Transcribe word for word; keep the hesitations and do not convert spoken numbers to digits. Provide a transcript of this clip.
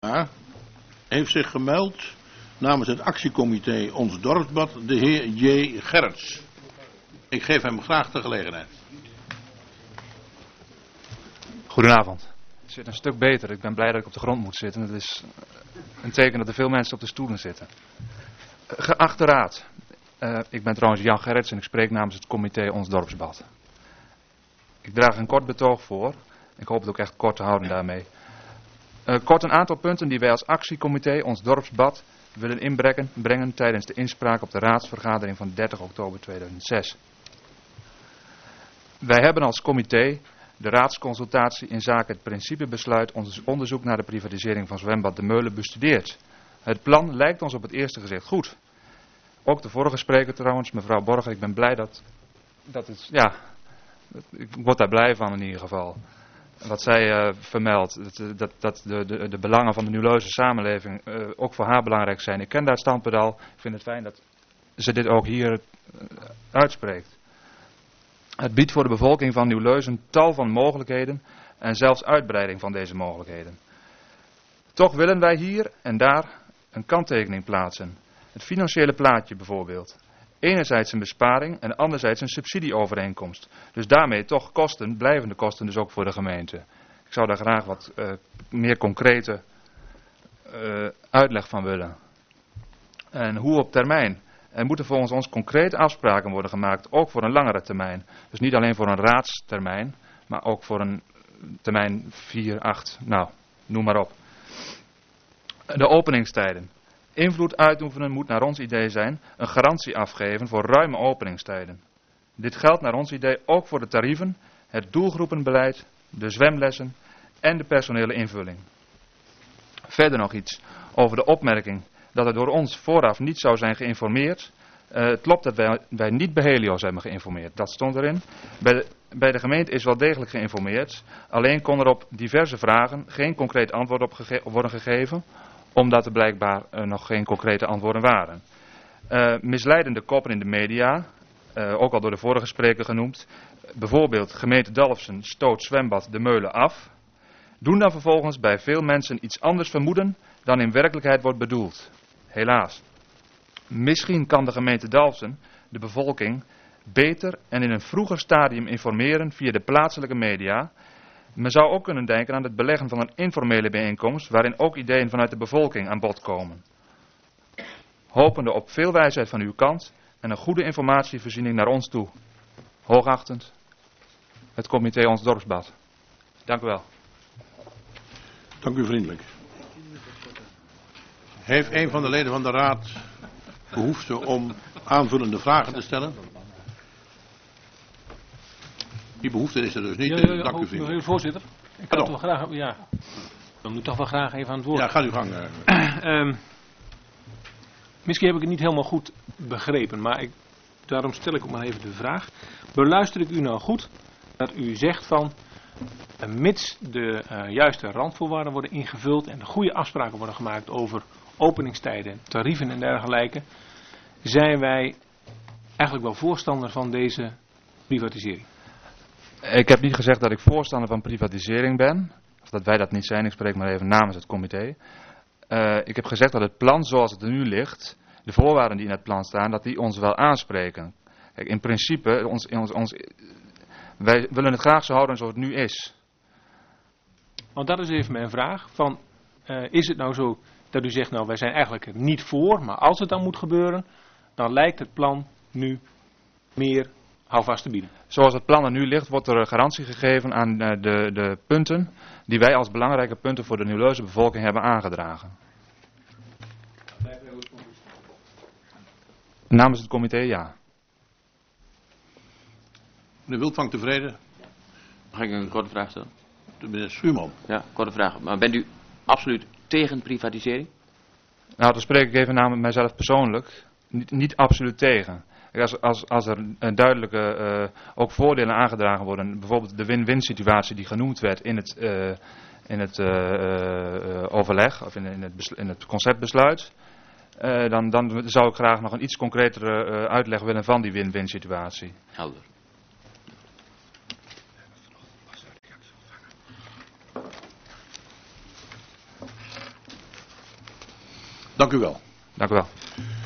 Ja, heeft zich gemeld namens het actiecomité Ons Dorpsbad de heer J. Gerrits. Ik geef hem graag de gelegenheid. Goedenavond. Het zit een stuk beter. Ik ben blij dat ik op de grond moet zitten. Het is een teken dat er veel mensen op de stoelen zitten. Geachte raad. Uh, ik ben trouwens Jan Gerrits en ik spreek namens het comité Ons Dorpsbad. Ik draag een kort betoog voor. Ik hoop het ook echt kort te houden daarmee. Uh, kort een aantal punten die wij als actiecomité Ons Dorpsbad willen inbrengen brengen tijdens de inspraak op de raadsvergadering van dertig oktober tweeduizend zes. Wij hebben als comité de raadsconsultatie in zaken het principebesluit ons onderzoek naar de privatisering van zwembad De Meulen bestudeerd. Het plan lijkt ons op het eerste gezicht goed. Ook de vorige spreker trouwens, mevrouw Borger, ik ben blij dat, dat het, ja, ik word daar blij van in ieder geval. Wat zij uh, vermeldt, dat, dat, dat de, de, de belangen van de Nieuwleuze samenleving uh, ook voor haar belangrijk zijn. Ik ken dat standpunt al, ik vind het fijn dat ze dit ook hier uh, uitspreekt. Het biedt voor de bevolking van Nieuwleuzen tal van mogelijkheden en zelfs uitbreiding van deze mogelijkheden. Toch willen wij hier en daar een kanttekening plaatsen. Het financiële plaatje bijvoorbeeld. Enerzijds een besparing en anderzijds een subsidieovereenkomst. Dus daarmee toch kosten, blijvende kosten dus ook voor de gemeente. Ik zou daar graag wat uh, meer concrete uh, uitleg van willen. En hoe op termijn. Er moeten volgens ons concrete afspraken worden gemaakt, ook voor een langere termijn. Dus niet alleen voor een raadstermijn, maar ook voor een termijn vier, acht, nou, noem maar op. De openingstijden. Invloed uitoefenen moet naar ons idee zijn een garantie afgeven voor ruime openingstijden. Dit geldt naar ons idee ook voor de tarieven, het doelgroepenbeleid, de zwemlessen en de personele invulling. Verder nog iets over de opmerking dat er door ons vooraf niet zou zijn geïnformeerd. Uh, het klopt dat wij, wij niet bij Helios hebben geïnformeerd, dat stond erin. Bij de, bij de gemeente is wel degelijk geïnformeerd, alleen kon er op diverse vragen geen concreet antwoord op gege- worden gegeven, omdat er blijkbaar uh, nog geen concrete antwoorden waren. Uh, misleidende koppen in de media, uh, ook al door de vorige spreker genoemd. Bijvoorbeeld gemeente Dalfsen stoot zwembad De Meulen af. Doen dan vervolgens bij veel mensen iets anders vermoeden dan in werkelijkheid wordt bedoeld. Helaas. Misschien kan de gemeente Dalfsen de bevolking beter en in een vroeger stadium informeren via de plaatselijke media. Men zou ook kunnen denken aan het beleggen van een informele bijeenkomst waarin ook ideeën vanuit de bevolking aan bod komen. Hopende op veel wijsheid van uw kant en een goede informatievoorziening naar ons toe. Hoogachtend, het comité Ons Dorpsbad. Dank u wel. Dank u vriendelijk. Heeft een van de leden van de raad behoefte om aanvullende vragen te stellen? Die behoefte is er dus niet. Ja, ja, ja, Dank u ook, vriendelijk. voorzitter. Ik kan toch wel graag, ja, dan moet ik toch wel graag even aan het woord. Ja, ga uw gang. Uh. um, misschien heb ik het niet helemaal goed begrepen, maar ik, daarom stel ik ook maar even de vraag. Beluister ik u nou goed dat u zegt van, uh, mits de uh, juiste randvoorwaarden worden ingevuld en de goede afspraken worden gemaakt over openingstijden, tarieven en dergelijke, zijn wij eigenlijk wel voorstander van deze privatisering? Ik heb niet gezegd dat ik voorstander van privatisering ben. Of dat wij dat niet zijn, ik spreek maar even namens het comité. Uh, ik heb gezegd dat het plan zoals het er nu ligt, de voorwaarden die in het plan staan, dat die ons wel aanspreken. Kijk, in principe, ons, ons, ons, wij willen het graag zo houden zoals het nu is. Want dat is even mijn vraag. Van, uh, is het nou zo dat u zegt, nou wij zijn eigenlijk er niet voor, maar als het dan moet gebeuren, dan lijkt het plan nu meer houvast te bieden. Zoals het plan er nu ligt, wordt er garantie gegeven aan de, de, de punten die wij als belangrijke punten voor de Nieuwleuze bevolking hebben aangedragen. Namens het comité, ja. Meneer Wildvang tevreden? Mag ik een korte vraag stellen? De meneer Schuurman. Ja, korte vraag. Maar bent u absoluut tegen privatisering? Nou, dan spreek ik even namens mijzelf persoonlijk. Niet, niet absoluut tegen. Als, als, als er een duidelijke uh, ook voordelen aangedragen worden, bijvoorbeeld de win-win situatie die genoemd werd in het, uh, in het uh, uh, overleg of in, in, het in het conceptbesluit, uh, dan, dan zou ik graag nog een iets concretere uh, uitleg willen van die win-win situatie. Helder. Dank u wel. Dank u wel.